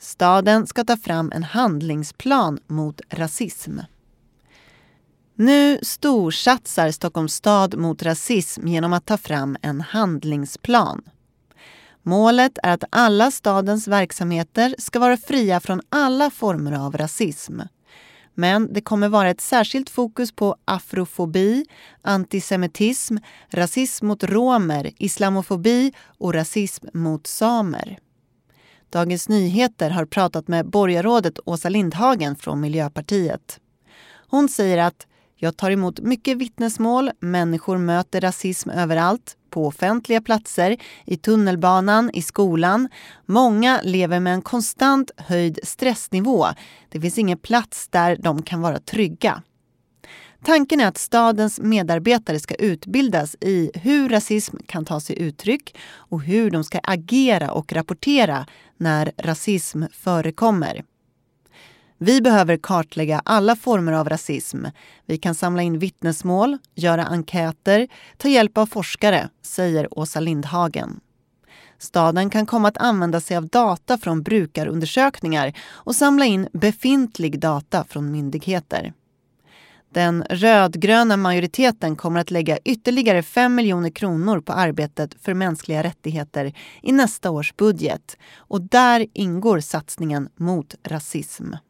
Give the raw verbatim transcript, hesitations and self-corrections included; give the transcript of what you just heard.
Staden ska ta fram en handlingsplan mot rasism. Nu storsatsar Stockholms stad mot rasism genom att ta fram en handlingsplan. Målet är att alla stadens verksamheter ska vara fria från alla former av rasism. Men det kommer vara ett särskilt fokus på afrofobi, antisemitism, rasism mot romer, islamofobi och rasism mot samer. Dagens Nyheter har pratat med borgarrådet Åsa Lindhagen från Miljöpartiet. Hon säger att jag tar emot mycket vittnesmål, människor möter rasism överallt, på offentliga platser, i tunnelbanan, i skolan. Många lever med en konstant höjd stressnivå. Det finns ingen plats där de kan vara trygga. Tanken är att stadens medarbetare ska utbildas i hur rasism kan ta sig uttryck och hur de ska agera och rapportera när rasism förekommer. Vi behöver kartlägga alla former av rasism. Vi kan samla in vittnesmål, göra enkäter, ta hjälp av forskare, säger Åsa Lindhagen. Staden kan komma att använda sig av data från brukarundersökningar och samla in befintlig data från myndigheter. Den rödgröna majoriteten kommer att lägga ytterligare fem miljoner kronor på arbetet för mänskliga rättigheter i nästa års budget. Och där ingår satsningen mot rasism.